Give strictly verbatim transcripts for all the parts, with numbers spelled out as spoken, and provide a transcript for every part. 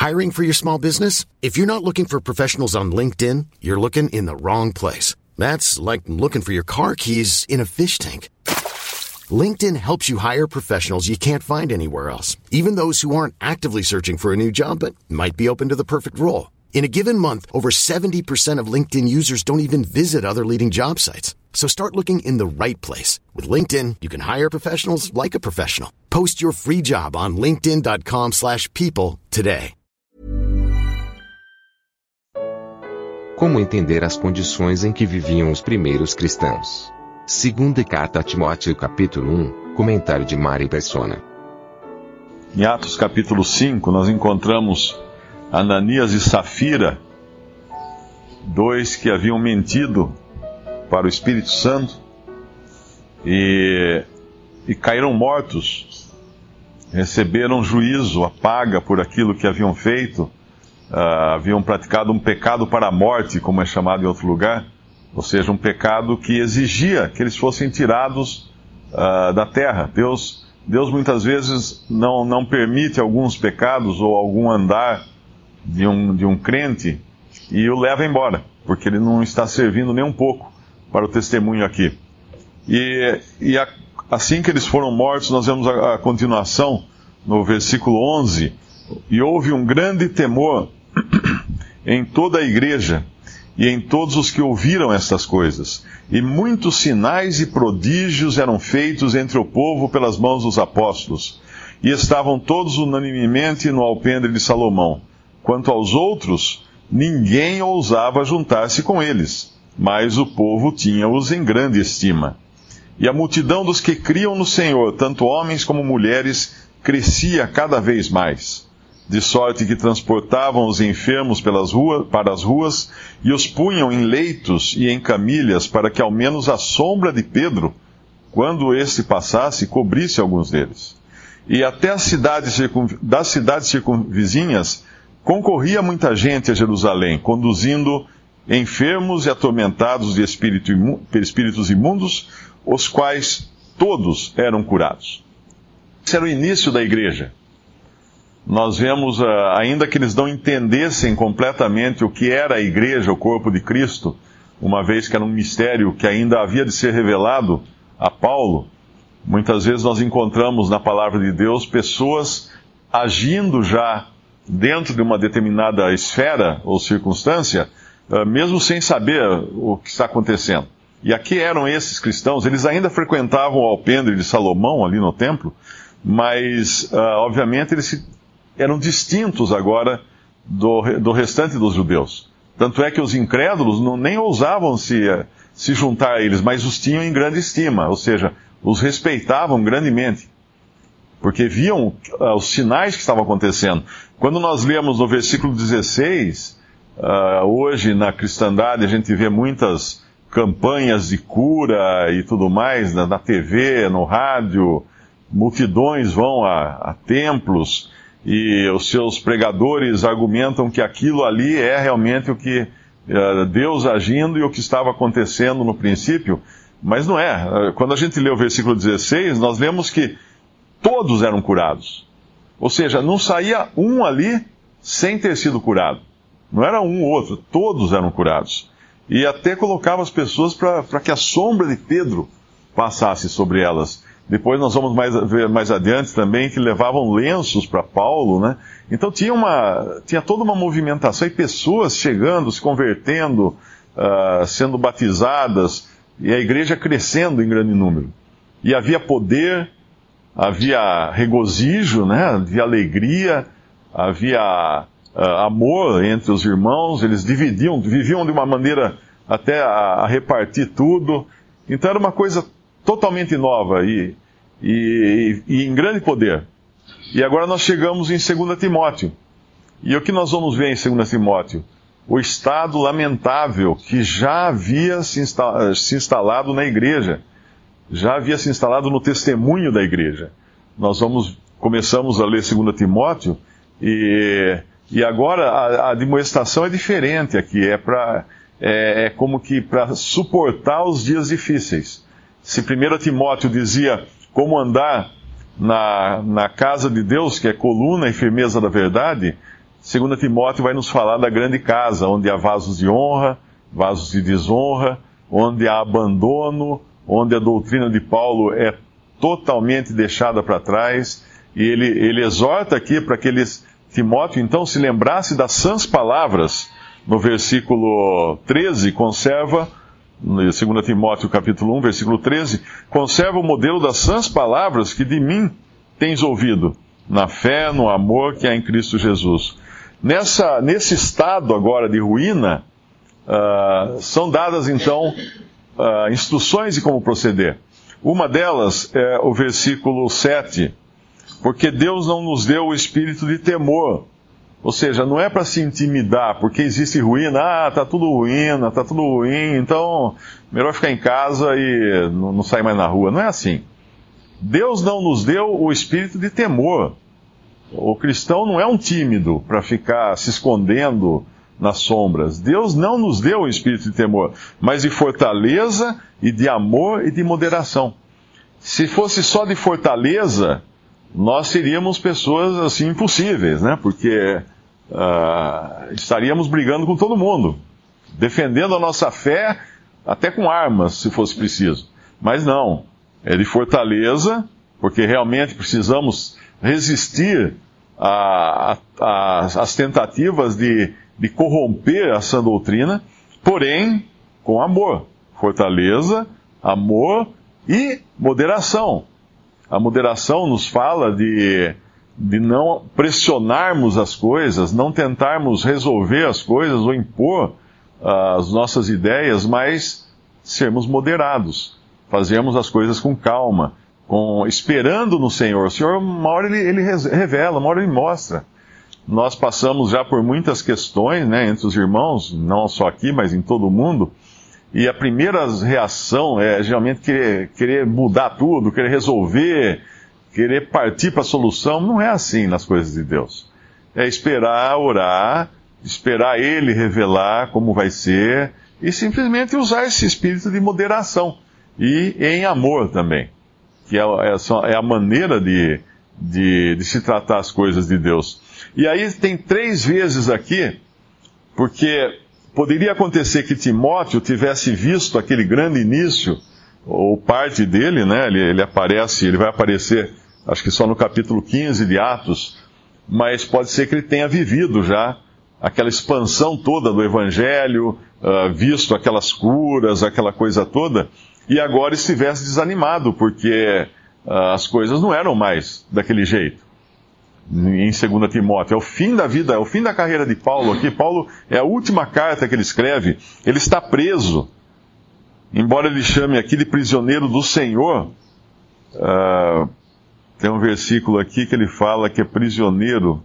Hiring for your small business? If you're not looking for professionals on LinkedIn, you're looking in the wrong place. That's like looking for your car keys in a fish tank. LinkedIn helps you hire professionals you can't find anywhere else, even those who aren't actively searching for a new job but might be open to the perfect role. In a given month, over seventy percent of LinkedIn users don't even visit other leading job sites. So start looking in the right place. With LinkedIn, you can hire professionals like a professional. Post your free job on linkedin dot com slash people today. Como entender as condições em que viviam os primeiros cristãos? Segunda carta a Timóteo capítulo um, comentário de Mari Persona. Em Atos capítulo cinco, nós encontramos Ananias e Safira, dois que haviam mentido para o Espírito Santo e, e caíram mortos, receberam juízo, a paga por aquilo que haviam feito, uh, haviam praticado um pecado para a morte, como é chamado em outro lugar, ou seja, um pecado que exigia que eles fossem tirados uh, da terra. Deus, Deus muitas vezes não, não permite alguns pecados ou algum andar de um, de um crente e o leva embora, porque ele não está servindo nem um pouco para o testemunho aqui. E, e a, assim que eles foram mortos, nós vemos a, a continuação no versículo onze. E houve um grande temor em toda a igreja e em todos os que ouviram estas coisas. E muitos sinais e prodígios eram feitos entre o povo pelas mãos dos apóstolos. E estavam todos unanimemente no alpendre de Salomão. Quanto aos outros, ninguém ousava juntar-se com eles, mas o povo tinha-os em grande estima. E a multidão dos que criam no Senhor, tanto homens como mulheres, crescia cada vez mais, de sorte que transportavam os enfermos pelas ruas, para as ruas e os punham em leitos e em camilhas, para que ao menos a sombra de Pedro, quando este passasse, cobrisse alguns deles. E até as cidades circun... das cidades circunvizinhas concorria muita gente a Jerusalém, conduzindo enfermos e atormentados de espírito imu... espíritos imundos, os quais todos eram curados. Esse era o início da igreja. Nós vemos, uh, ainda que eles não entendessem completamente o que era a igreja, o corpo de Cristo, uma vez que era um mistério que ainda havia de ser revelado a Paulo, muitas vezes nós encontramos na palavra de Deus pessoas agindo já dentro de uma determinada esfera ou circunstância, uh, mesmo sem saber o que está acontecendo. E aqui eram esses cristãos, eles ainda frequentavam o alpendre de Salomão ali no templo, mas, uh, obviamente, eles eram distintos agora do, do restante dos judeus. Tanto é que os incrédulos não, nem ousavam se, se juntar a eles, mas os tinham em grande estima, ou seja, os respeitavam grandemente, porque viam uh, os sinais que estavam acontecendo. Quando nós lemos no versículo dezesseis, uh, hoje na cristandade a gente vê muitas campanhas de cura e tudo mais, na, na T V, no rádio, multidões vão a, a templos, e os seus pregadores argumentam que aquilo ali é realmente o que uh, Deus agindo e o que estava acontecendo no princípio, mas não é. Quando a gente lê o versículo dezesseis, nós vemos que todos eram curados. Ou seja, não saía um ali sem ter sido curado. Não era um ou outro, todos eram curados. E até colocava as pessoas para que a sombra de Pedro passasse sobre elas. Depois nós vamos mais, ver mais adiante também que levavam lenços para Paulo, né? Então tinha, uma, tinha toda uma movimentação e pessoas chegando, se convertendo, uh, sendo batizadas, e a igreja crescendo em grande número. E havia poder, havia regozijo, né? Havia alegria, havia uh, amor entre os irmãos, eles dividiam, viviam de uma maneira até a, a repartir tudo. Então era uma coisa totalmente nova e, e, e em grande poder. E agora nós chegamos em Segunda Timóteo. E o que nós vamos ver em Segunda Timóteo? O estado lamentável que já havia se, insta- se instalado na igreja, já havia se instalado no testemunho da igreja. Nós vamos, começamos a ler Segunda Timóteo e, e agora a, a admoestação é diferente aqui, é, pra, é, é como que para suportar os dias difíceis. Se primeiro Timóteo dizia como andar na, na casa de Deus, que é coluna e firmeza da verdade, Segunda Timóteo vai nos falar da grande casa, onde há vasos de honra, vasos de desonra, onde há abandono, onde a doutrina de Paulo é totalmente deixada para trás, e ele, ele exorta aqui para que eles, Timóteo então se lembrasse das sãs palavras. No versículo treze, conserva, Segunda Timóteo capítulo um, versículo treze, conserva o modelo das sãs palavras que de mim tens ouvido, na fé, no amor que há em Cristo Jesus. Nessa, nesse estado agora de ruína, uh, são dadas então uh, instruções de como proceder. Uma delas é o versículo sete, porque Deus não nos deu o espírito de temor. Ou seja, não é para se intimidar, porque existe ruína, ah, está tudo ruína, está tudo ruim, então melhor ficar em casa e não, não sair mais na rua. Não é assim. Deus não nos deu o espírito de temor. O cristão não é um tímido para ficar se escondendo nas sombras. Deus não nos deu o espírito de temor, mas de fortaleza e de amor e de moderação. Se fosse só de fortaleza, nós seríamos pessoas assim impossíveis, né? Porque uh, estaríamos brigando com todo mundo, defendendo a nossa fé até com armas, se fosse preciso. Mas não, é de fortaleza, porque realmente precisamos resistir às tentativas de, de corromper a sã doutrina, porém com amor, fortaleza, amor e moderação. A moderação nos fala de, de não pressionarmos as coisas, não tentarmos resolver as coisas ou impor uh, as nossas ideias, mas sermos moderados, fazermos as coisas com calma, com, esperando no Senhor. O Senhor, uma hora ele, ele revela, uma hora ele mostra. Nós passamos já por muitas questões, né, entre os irmãos, não só aqui, mas em todo o mundo. E a primeira reação é geralmente querer, querer mudar tudo, querer resolver, querer partir para a solução. Não é assim nas coisas de Deus. É esperar, orar, esperar Ele revelar como vai ser e simplesmente usar esse espírito de moderação e em amor também, que é, é, é a maneira de, de, de se tratar as coisas de Deus. E aí tem três vezes aqui, porque poderia acontecer que Timóteo tivesse visto aquele grande início, ou parte dele, né? Ele, ele aparece, ele vai aparecer, acho que só no capítulo quinze de Atos, mas pode ser que ele tenha vivido já aquela expansão toda do Evangelho, uh, visto aquelas curas, aquela coisa toda, e agora estivesse desanimado, porque uh, as coisas não eram mais daquele jeito. Em Segunda Timóteo, é o fim da vida, é o fim da carreira de Paulo aqui. Paulo é a última carta que ele escreve, ele está preso, embora ele chame aqui de prisioneiro do Senhor. Uh, tem um versículo aqui que ele fala que é prisioneiro,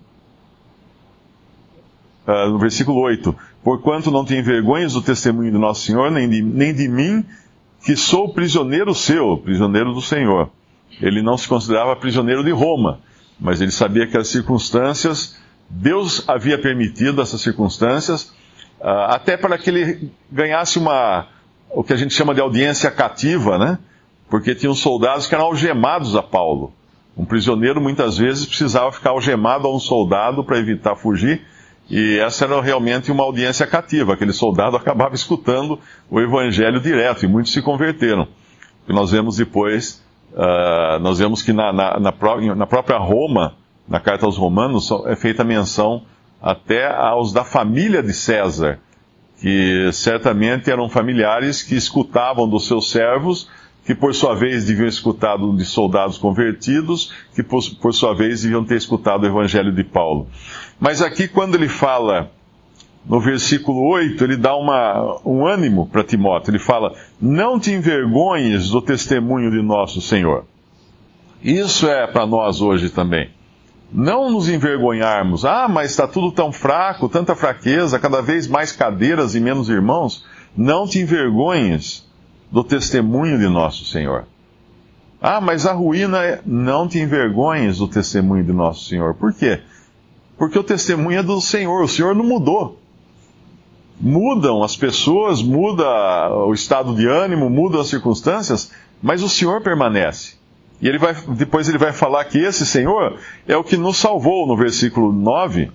uh, no versículo oito, porquanto não te envergonhas do testemunho do nosso Senhor, nem de, nem de mim, que sou prisioneiro seu, prisioneiro do Senhor. Ele não se considerava prisioneiro de Roma, mas ele sabia que as circunstâncias, Deus havia permitido essas circunstâncias, uh, até para que ele ganhasse uma, o que a gente chama de audiência cativa, né? Porque tinham soldados que eram algemados a Paulo. Um prisioneiro muitas vezes precisava ficar algemado a um soldado para evitar fugir, e essa era realmente uma audiência cativa. Aquele soldado acabava escutando o evangelho direto, e muitos se converteram. E nós vemos depois... Uh, nós vemos que na, na, na, pró- na própria Roma, na carta aos Romanos, é feita menção até aos da família de César, que certamente eram familiares que escutavam dos seus servos, que por sua vez deviam escutar de soldados convertidos, que por, por sua vez deviam ter escutado o evangelho de Paulo. Mas aqui, quando ele fala, no versículo oito, ele dá uma, um ânimo para Timóteo. Ele fala, não te envergonhes do testemunho de nosso Senhor. Isso é para nós hoje também. Não nos envergonharmos. Ah, mas está tudo tão fraco, tanta fraqueza, cada vez mais cadeiras e menos irmãos. Não te envergonhes do testemunho de nosso Senhor. Ah, mas a ruína é... Não te envergonhes do testemunho de nosso Senhor. Por quê? Porque o testemunho é do Senhor. O Senhor não mudou. Mudam as pessoas, muda o estado de ânimo, mudam as circunstâncias, mas o Senhor permanece. E ele vai, depois ele vai falar que esse Senhor é o que nos salvou no versículo nove,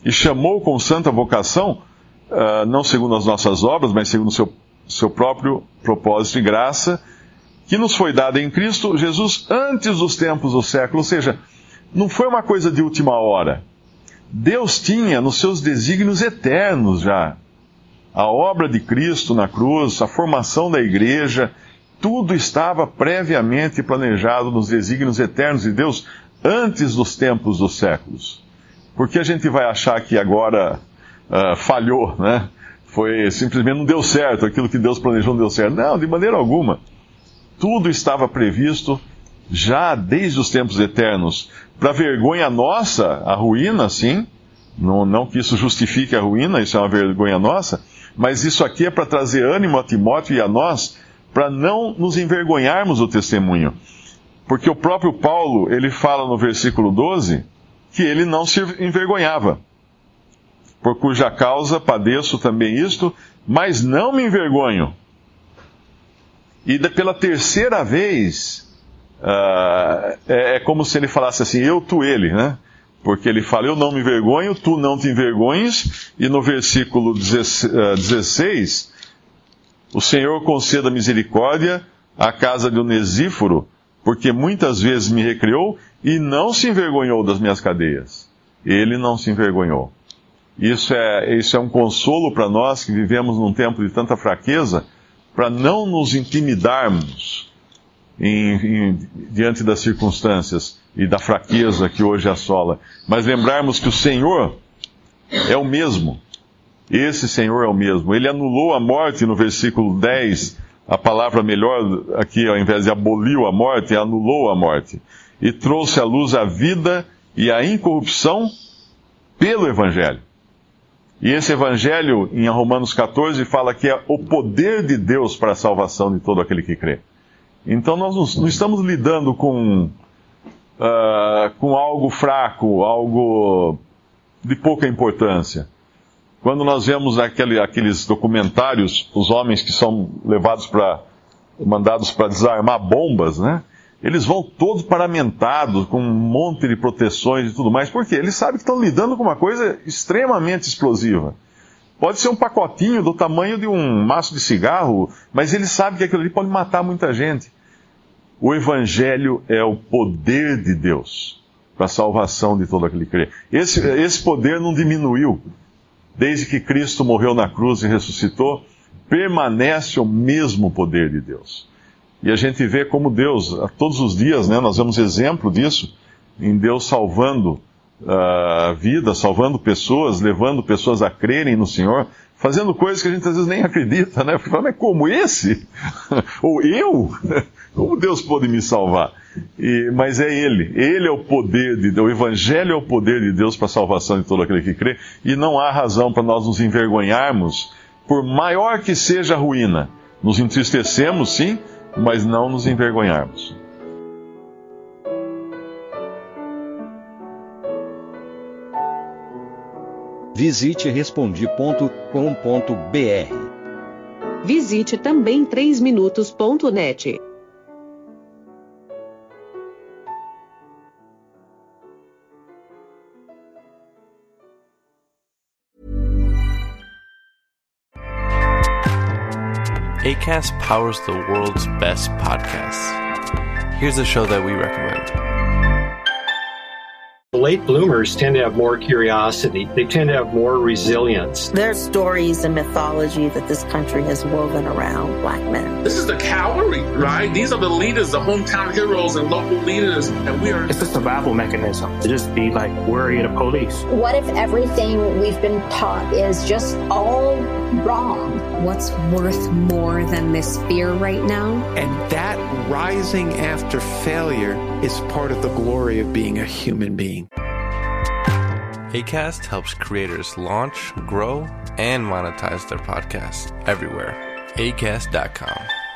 e chamou com santa vocação, uh, não segundo as nossas obras, mas segundo o seu, seu próprio propósito e graça, que nos foi dada em Cristo Jesus antes dos tempos do século. Ou seja, não foi uma coisa de última hora. Deus tinha nos seus desígnios eternos já a obra de Cristo na cruz, a formação da igreja, tudo estava previamente planejado nos desígnios eternos de Deus antes dos tempos dos séculos. Por que a gente vai achar que agora uh, falhou, né? Foi simplesmente não deu certo, aquilo que Deus planejou não deu certo. Não, de maneira alguma. Tudo estava previsto já desde os tempos eternos. Para vergonha nossa, a ruína, sim. Não, não que isso justifique a ruína, isso é uma vergonha nossa. Mas isso aqui é para trazer ânimo a Timóteo e a nós, para não nos envergonharmos do testemunho. Porque o próprio Paulo, ele fala no versículo doze, que ele não se envergonhava. Por cuja causa padeço também isto, mas não me envergonho. E pela terceira vez, uh, é, é como se ele falasse assim, eu, tu, ele, né? Porque ele fala, eu não me envergonho, tu não te envergonhes. E no versículo dezesseis, o Senhor conceda misericórdia à casa de Onesíforo, porque muitas vezes me recriou e não se envergonhou das minhas cadeias. Ele não se envergonhou. Isso é, isso é um consolo para nós que vivemos num tempo de tanta fraqueza, para não nos intimidarmos em, em, diante das circunstâncias e da fraqueza que hoje assola, mas lembrarmos que o Senhor é o mesmo. Esse Senhor é o mesmo. Ele anulou a morte no versículo dez, a palavra melhor aqui, ao invés de aboliu a morte, anulou a morte. E trouxe à luz a vida e a incorrupção pelo Evangelho. E esse Evangelho, em Romanos catorze, fala que é o poder de Deus para a salvação de todo aquele que crê. Então nós não estamos lidando com, uh, com algo fraco, algo de pouca importância. Quando nós vemos aquele, aqueles documentários, os homens que são levados para, mandados para desarmar bombas, né? Eles vão todos paramentados, com um monte de proteções e tudo mais. Por quê? Eles sabem que estão lidando com uma coisa extremamente explosiva. Pode ser um pacotinho do tamanho de um maço de cigarro, mas eles sabem que aquilo ali pode matar muita gente. O Evangelho é o poder de Deus para a salvação de todo aquele que crê. Esse, esse poder não diminuiu. Desde que Cristo morreu na cruz e ressuscitou, permanece o mesmo poder de Deus. E a gente vê como Deus, a todos os dias, né, nós vemos exemplo disso, em Deus salvando a uh, vida, salvando pessoas, levando pessoas a crerem no Senhor, fazendo coisas que a gente às vezes nem acredita, né? Porque fala, mas como esse? Ou eu? Como Deus pode me salvar? E, mas é Ele. Ele é o poder de Deus. O Evangelho é o poder de Deus para a salvação de todo aquele que crê. E não há razão para nós nos envergonharmos, por maior que seja a ruína. Nos entristecemos, sim, mas não nos envergonharmos. Visite respondi ponto com ponto br. Visite também três minutos ponto net. Acast powers the world's best podcasts. Here's a show that we recommend. Late bloomers tend to have more curiosity. They tend to have more resilience. There are stories and mythology that this country has woven around black men. This is the cavalry, right? These are the leaders, the hometown heroes and local leaders. And we are... It's a survival mechanism to just be like worried of police. What if everything we've been taught is just all wrong? What's worth more than this fear right now? And that rising after failure is part of the glory of being a human being. Acast helps creators launch, grow, and monetize their podcasts everywhere. acast dot com.